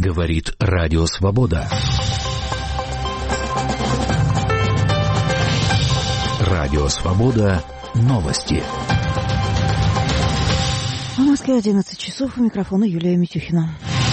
Говорит Радио Свобода. Радио Свобода. Новости. В Москве 11 часов. У микрофона Юлия Митюхина.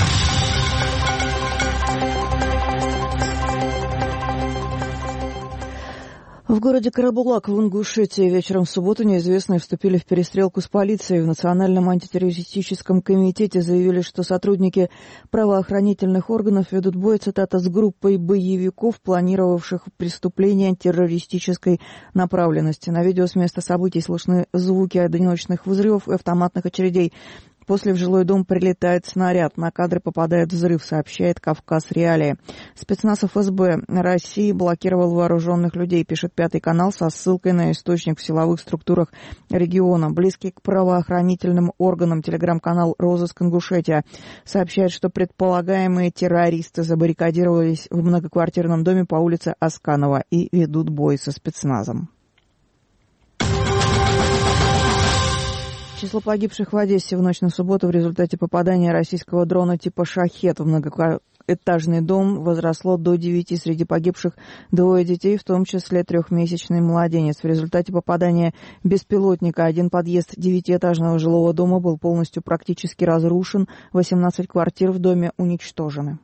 В городе Карабулак в Ингушетии вечером в субботу неизвестные вступили в перестрелку с полицией. В Национальном антитеррористическом комитете заявили, что сотрудники правоохранительных органов ведут бой, цитата, с группой боевиков, планировавших преступления террористической направленности. На видео с места событий слышны звуки одиночных взрывов и автоматных очередей. После в жилой дом прилетает снаряд. На кадры попадает взрыв, сообщает «Кавказ Реалии». Спецназ ФСБ России блокировал вооруженных людей, пишет Пятый канал со ссылкой на источник в силовых структурах региона. Близкий к правоохранительным органам телеграм-канал «Розыск Ингушетия» сообщает, что предполагаемые террористы забаррикадировались в многоквартирном доме по улице Асканова и ведут бой со спецназом. Число погибших в Одессе в ночь на субботу в результате попадания российского дрона типа «Шахед» в многоэтажный дом возросло до 9. Среди погибших 2 детей, в том числе 3-месячный младенец. В результате попадания беспилотника один подъезд 9-этажного жилого дома был полностью практически разрушен. 18 квартир в доме уничтожены.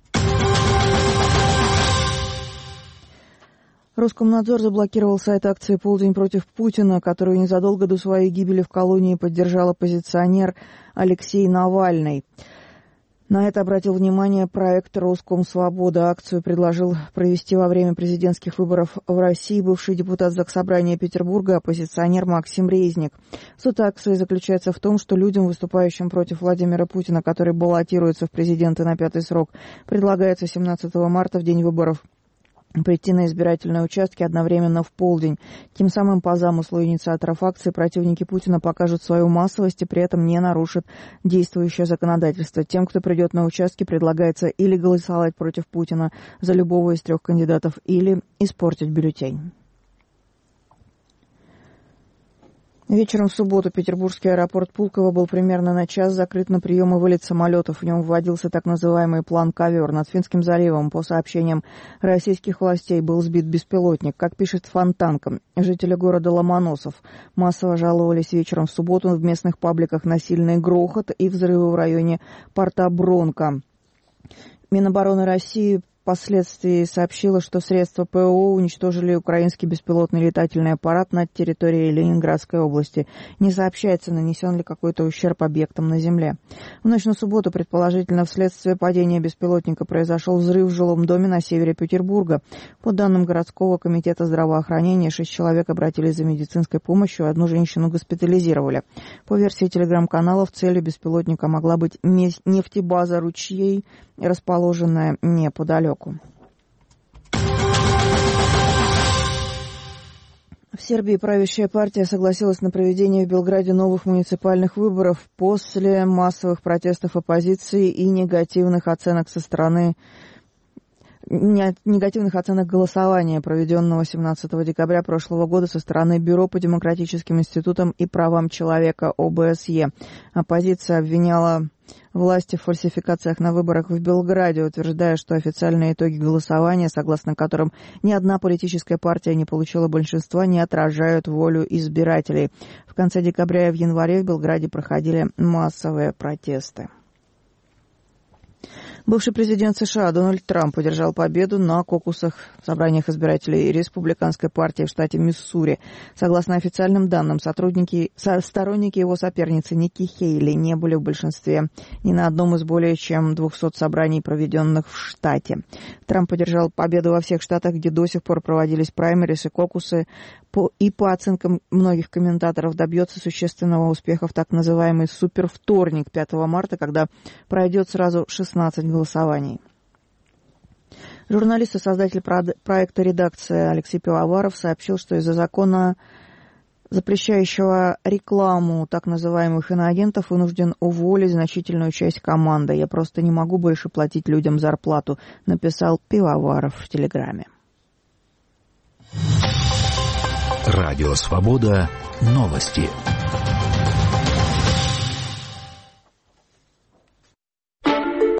Роскомнадзор заблокировал сайт акции «Полдень против Путина», которую незадолго до своей гибели в колонии поддержал оппозиционер Алексей Навальный. На это обратил внимание проект «Роскомсвобода». Акцию предложил провести во время президентских выборов в России бывший депутат Заксобрания Петербурга, оппозиционер Максим Резник. Суть акции заключается в том, что людям, выступающим против Владимира Путина, который баллотируется в президенты на 5-й срок, предлагается 17 марта, в день выборов, прийти на избирательные участки одновременно в полдень. Тем самым, по замыслу инициаторов акции, противники Путина покажут свою массовость и при этом не нарушат действующее законодательство. Тем, кто придет на участки, предлагается или голосовать против Путина за любого из 3 кандидатов, или испортить бюллетень. Вечером в субботу петербургский аэропорт Пулково был примерно на час закрыт на прием и вылет самолетов. В нем вводился так называемый план «Ковер». Над Финским заливом, по сообщениям российских властей, был сбит беспилотник. Как пишет Фонтанка, жители города Ломоносов массово жаловались вечером в субботу в местных пабликах на сильный грохот и взрывы в районе порта Бронко. Минобороны России впоследствии сообщила, что средства ПВО уничтожили украинский беспилотный летательный аппарат над территорией Ленинградской области. Не сообщается, нанесен ли какой-то ущерб объектам на земле. В ночь на субботу, предположительно, вследствие падения беспилотника произошел взрыв в жилом доме на севере Петербурга. По данным городского комитета здравоохранения, 6 человек обратились за медицинской помощью, 1 женщину госпитализировали. По версии телеграм-каналов, целью беспилотника могла быть нефтебаза «Ручей», расположенная неподалеку. В Сербии правящая партия согласилась на проведение в Белграде новых муниципальных выборов после массовых протестов оппозиции и негативных оценок голосования, проведенного 17 декабря прошлого года со стороны Бюро по демократическим институтам и правам человека ОБСЕ. Оппозиция обвиняла власти в фальсификациях на выборах в Белграде, утверждая, что официальные итоги голосования, согласно которым ни одна политическая партия не получила большинства, не отражают волю избирателей. В конце декабря и в январе в Белграде проходили массовые протесты. Бывший президент США Дональд Трамп одержал победу на кокусах, собраниях избирателей республиканской партии в штате Миссури. Согласно официальным данным, сторонники его соперницы Никки Хейли не были в большинстве ни на одном из более чем 200 собраний, проведенных в штате. Трамп одержал победу во всех штатах, где до сих пор проводились праймериз и кокусы, и по оценкам многих комментаторов добьется существенного успеха в так называемый супервторник 5 марта, когда пройдет сразу 16 голосований. Журналист и создатель проекта «Редакция» Алексей Пивоваров сообщил, что из-за закона, запрещающего рекламу так называемых иноагентов, вынужден уволить значительную часть команды. «Я просто не могу больше платить людям зарплату», написал Пивоваров в Телеграме. Радио Свобода. Новости.